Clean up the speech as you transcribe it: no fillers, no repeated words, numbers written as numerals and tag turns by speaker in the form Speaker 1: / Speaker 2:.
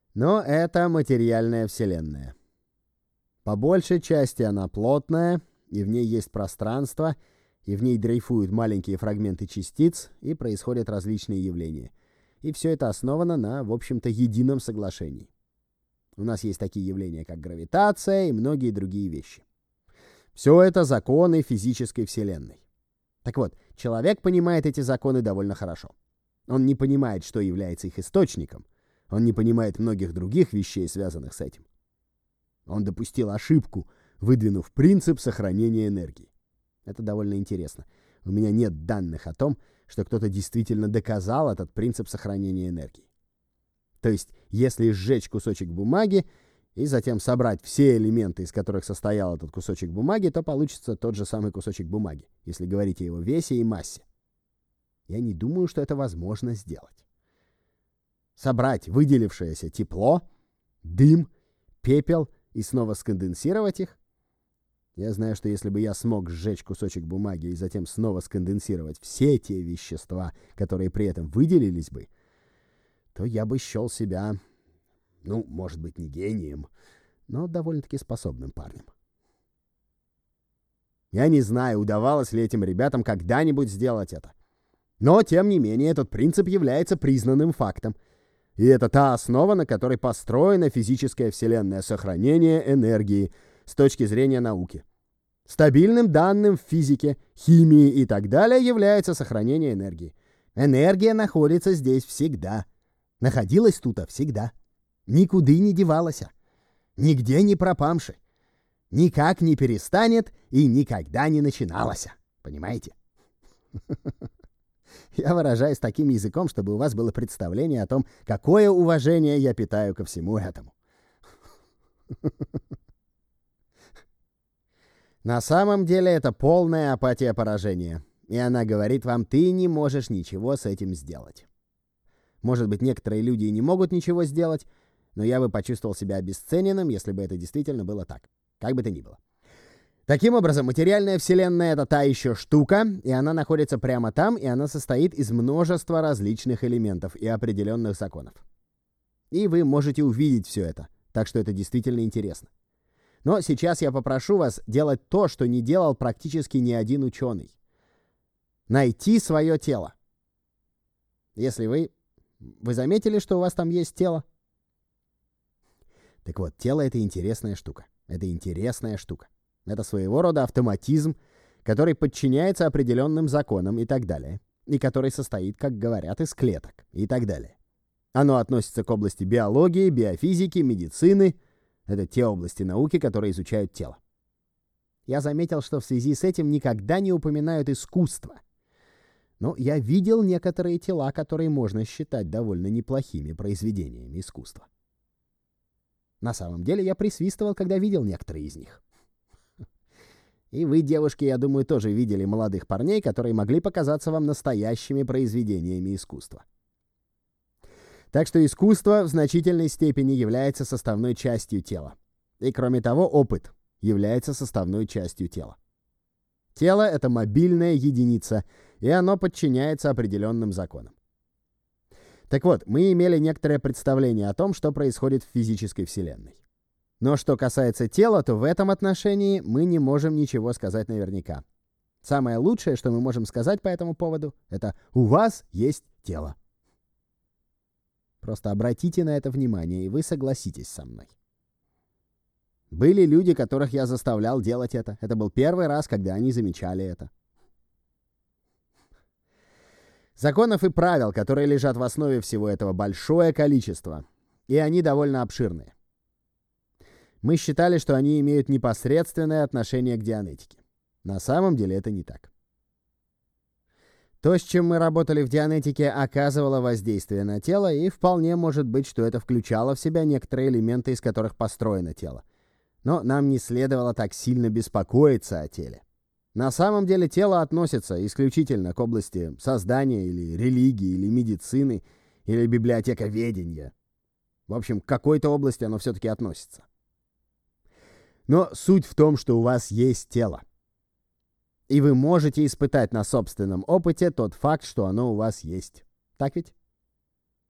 Speaker 1: Но это материальная вселенная. По большей части она плотная, и в ней есть пространство, и в ней дрейфуют маленькие фрагменты частиц, и происходят различные явления. И все это основано на, в общем-то, едином соглашении. У нас есть такие явления, как гравитация и многие другие вещи. Все это законы физической вселенной. Так вот, человек понимает эти законы довольно хорошо. Он не понимает, что является их источником. Он не понимает многих других вещей, связанных с этим. Он допустил ошибку, выдвинув принцип сохранения энергии. Это довольно интересно. У меня нет данных о том, что кто-то действительно доказал этот принцип сохранения энергии. То есть, если сжечь кусочек бумаги и затем собрать все элементы, из которых состоял этот кусочек бумаги, то получится тот же самый кусочек бумаги, если говорить о его весе и массе. Я не думаю, что это возможно сделать. Собрать выделившееся тепло, дым, пепел и снова сконденсировать их? Я знаю, что если бы я смог сжечь кусочек бумаги и затем снова сконденсировать все те вещества, которые при этом выделились бы, то я бы счел себя, может быть, не гением, но довольно-таки способным парнем. Я не знаю, удавалось ли этим ребятам когда-нибудь сделать это. Но, тем не менее, этот принцип является признанным фактом. И это та основа, на которой построена физическая вселенная сохранения энергии с точки зрения науки. Стабильным данным в физике, химии и так далее является сохранение энергии. Энергия находится здесь всегда. Находилась тут всегда. Никуда не девалась. Нигде не пропамши. Никак не перестанет и никогда не начиналась. Понимаете? Я выражаюсь таким языком, чтобы у вас было представление о том, какое уважение я питаю ко всему этому. На самом деле это полная апатия поражения. И она говорит вам, ты не можешь ничего с этим сделать. Может быть, некоторые люди и не могут ничего сделать, но я бы почувствовал себя обесцененным, если бы это действительно было так. Как бы то ни было. Таким образом, материальная вселенная — это та еще штука, и она находится прямо там, и она состоит из множества различных элементов и определенных законов. И вы можете увидеть все это, так что это действительно интересно. Но сейчас я попрошу вас делать то, что не делал практически ни один ученый. Найти свое тело. Если вы заметили, что у вас там есть тело? Так вот, тело — это интересная штука. Это интересная штука. Это своего рода автоматизм, который подчиняется определенным законам и так далее, и который состоит, как говорят, из клеток и так далее. Оно относится к области биологии, биофизики, медицины. Это те области науки, которые изучают тело. Я заметил, что в связи с этим никогда не упоминают искусство. Но я видел некоторые тела, которые можно считать довольно неплохими произведениями искусства. На самом деле я присвистывал, когда видел некоторые из них. И вы, девушки, я думаю, тоже видели молодых парней, которые могли показаться вам настоящими произведениями искусства. Так что искусство в значительной степени является составной частью тела. И кроме того, опыт является составной частью тела. Тело — это мобильная единица, и оно подчиняется определенным законам. Так вот, мы имели некоторое представление о том, что происходит в физической вселенной. Но что касается тела, то в этом отношении мы не можем ничего сказать наверняка. Самое лучшее, что мы можем сказать по этому поводу, это «у вас есть тело». Просто обратите на это внимание, и вы согласитесь со мной. Были люди, которых я заставлял делать это. Это был первый раз, когда они замечали это. Законов и правил, которые лежат в основе всего этого, большое количество, и они довольно обширные. Мы считали, что они имеют непосредственное отношение к дианетике. На самом деле это не так. То, с чем мы работали в дианетике, оказывало воздействие на тело, и вполне может быть, что это включало в себя некоторые элементы, из которых построено тело. Но нам не следовало так сильно беспокоиться о теле. На самом деле тело относится исключительно к области создания или религии, или медицины, или библиотековедения. В общем, к какой-то области оно все-таки относится. Но суть в том, что у вас есть тело. И вы можете испытать на собственном опыте тот факт, что оно у вас есть. Так ведь?